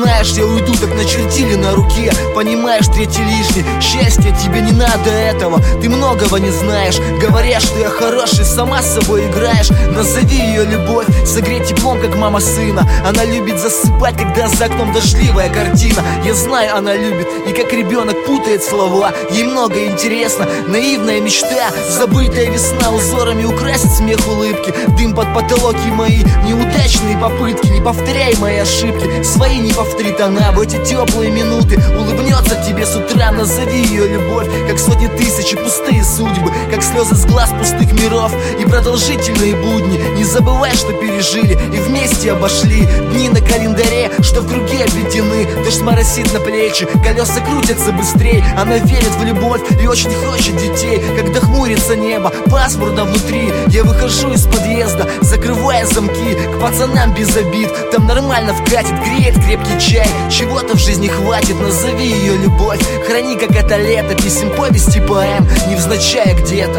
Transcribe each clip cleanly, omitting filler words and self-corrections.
знаешь, я уйду, так начертили на руке. Понимаешь, третий лишний, счастье тебе не надо этого. Ты многого не знаешь, говорят, что я хороший, сама с собой играешь. Назови ее любовь, согреть теплом, как мама сына. Она любит засыпать, когда за окном дождливая картина. Я знаю, она любит, и как ребенок путает слова. Ей много интересно, наивная мечта, забытая весна, узорами украсит смех, улыбки. Дым под потолоки мои, неудачные попытки. Не повторяй мои ошибки, свои не повторит она. В эти теплые минуты улыбнется тебе с утра. Назови ее любовь, как сотни тысяч и пустые судьбы, как слезы с глаз пустых миров и продолжительные будни. Не забывай, что пережили и вместе обошли дни на календаре, что в круге обведены. Дождь моросит на плечи, колеса крутятся быстрей. Она верит в любовь и очень хочет детей. Когда хмурится небо, пасмурно внутри, я выхожу из подъезда, закрывая замки. К пацанам без обид, там нормально вкатит, греет крепкий чай. Чего-то в жизни хватит, назови ее любовь. Храни, как это лето, писем, повести, поэм, невзначай где-то.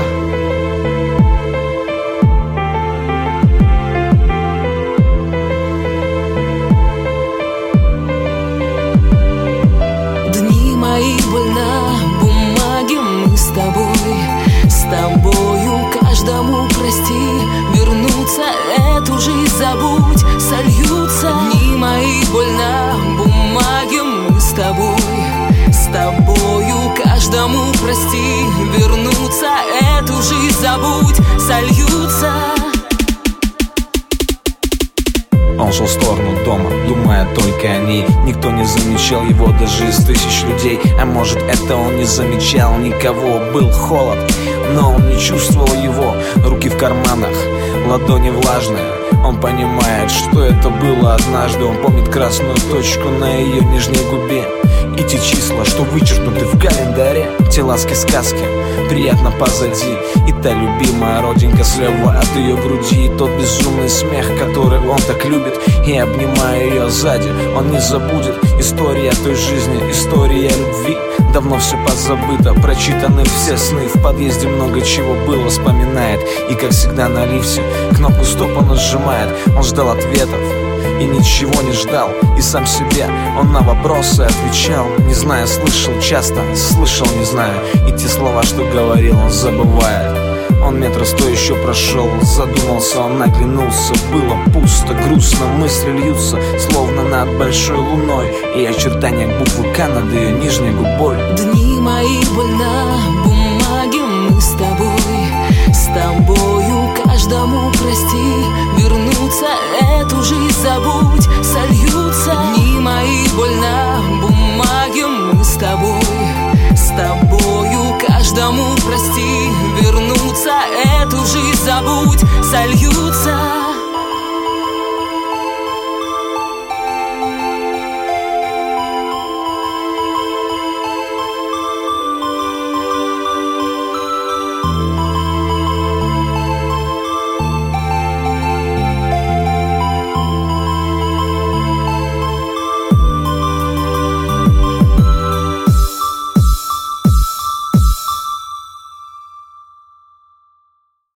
Дни мои боль на бумаге, мы с тобою каждому прости. Вернуться, эту жизнь забудь, сольются. Дни мои боль на бумаге, мы с тобою каждому прости. Вернуться, эту жизнь забудь, сольются. Он шел в сторону дома, думая только о ней. Никто не замечал его даже из тысяч людей. А может, это он не замечал никого. Был холод, но он не чувствовал его. Руки в карманах, ладони влажные. Он понимает, что это было однажды. Он помнит красную точку на ее нижней губе и те числа, что вычеркнуты в календаре. Те ласки-сказки приятно позади, и та любимая родинка слева от ее груди, и тот безумный смех, который он так любит. И обнимая ее сзади, он не забудет. История той жизни, история любви. Давно все позабыто, прочитаны все сны. В подъезде много чего было, вспоминает. И как всегда на лифте кнопку стоп он нажимает. Он ждал ответов и ничего не ждал. И сам себе он на вопросы отвечал, не зная, слышал часто, слышал, не знаю. И те слова, что говорил, он забывает. Он метра 100 еще прошел, задумался, он оглянулся. Было пусто, грустно, мысли льются, словно над большой луной, и очертания буквы К над ее нижней губой. Дни мои боль на бумаге, мы с тобою каждому прости. Вернуться, эту жизнь забудь, сольются. Дни мои боль на бумаге, мы с тобою каждому прости. Вернуться, эту жизнь забудь, сольются.